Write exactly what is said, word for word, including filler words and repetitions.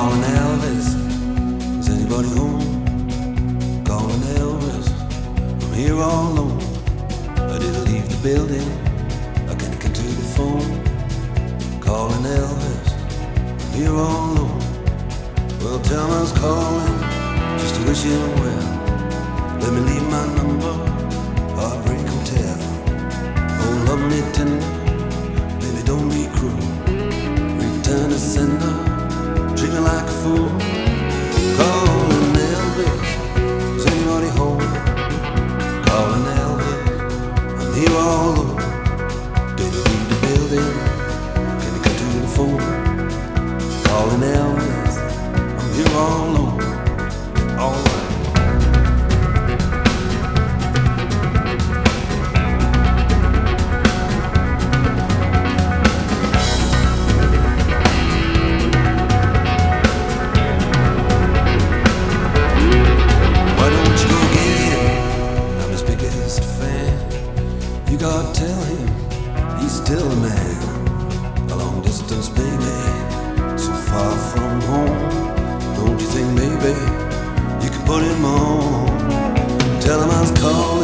Calling Elvis, is anybody home? Calling Elvis, I'm here all alone. I didn't leave the building, I can't get to the phone. Calling Elvis, I'm here all alone. Well, tell me I was calling, just to wish you well. Let me leave my number, heartbreak hotel. Oh, love me tender, baby don't be cruel. Return to sender, treat me like a fool. Calling Elvis, is anybody home? Calling Elvis, I'm here all alone. Did you leave the building? Can you come to the phone? Calling Elvis, I'm here all alone. All right. You gotta tell him he's still a man. A long distance baby, so far from home. Don't you think maybe you could put him on? Tell him I was calling.